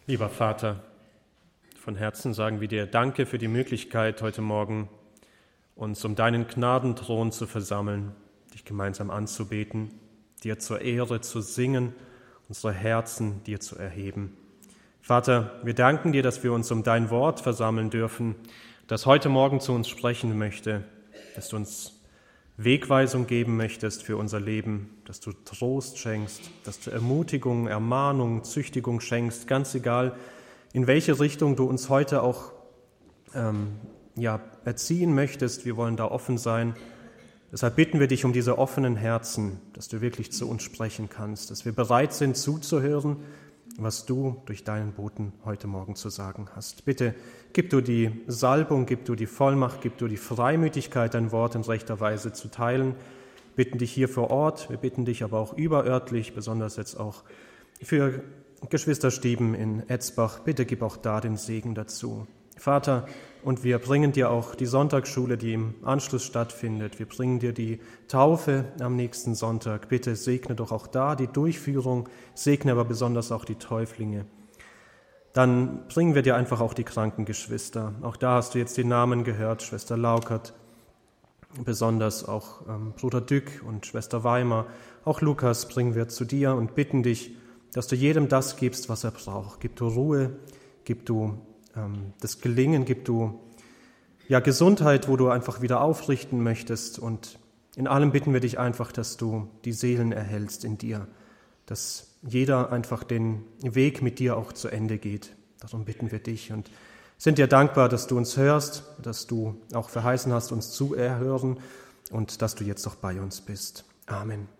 Lieber Vater, von Herzen sagen wir dir Danke für die Möglichkeit, heute Morgen uns um deinen Gnadenthron zu versammeln, dich gemeinsam anzubeten, dir zur Ehre zu singen, unsere Herzen dir zu erheben. Vater, wir danken dir, dass wir uns um dein Wort versammeln dürfen, das heute Morgen zu uns sprechen möchte, dass du uns Wegweisung geben möchtest für unser Leben, dass du Trost schenkst, dass du Ermutigung, Ermahnung, Züchtigung schenkst, ganz egal, in welche Richtung du uns heute auch erziehen möchtest. Wir wollen da offen sein. Deshalb bitten wir dich um diese offenen Herzen, dass du wirklich zu uns sprechen kannst, dass wir bereit sind zuzuhören, was du durch deinen Boten heute Morgen zu sagen hast. Bitte gib du die Salbung, gib du die Vollmacht, gib du die Freimütigkeit, dein Wort in rechter Weise zu teilen. Wir bitten dich hier vor Ort, wir bitten dich aber auch überörtlich, besonders jetzt auch für Geschwister Stieben in Etzbach. Bitte gib auch da den Segen dazu. Vater, und wir bringen dir auch die Sonntagsschule, die im Anschluss stattfindet. Wir bringen dir die Taufe am nächsten Sonntag. Bitte segne doch auch da die Durchführung, segne aber besonders auch die Täuflinge. Dann bringen wir dir einfach auch die kranken Geschwister. Auch da hast du jetzt die Namen gehört, Schwester Laukert, besonders auch Bruder Dück und Schwester Weimar. Auch Lukas bringen wir zu dir und bitten dich, dass du jedem das gibst, was er braucht. Gib du Ruhe, gib du das Gelingen, gib du Gesundheit, wo du einfach wieder aufrichten möchtest. Und in allem bitten wir dich einfach, dass du die Seelen erhältst in dir, dass jeder einfach den Weg mit dir auch zu Ende geht. Darum bitten wir dich und sind dir dankbar, dass du uns hörst, dass du auch verheißen hast, uns zu erhören und dass du jetzt auch bei uns bist. Amen.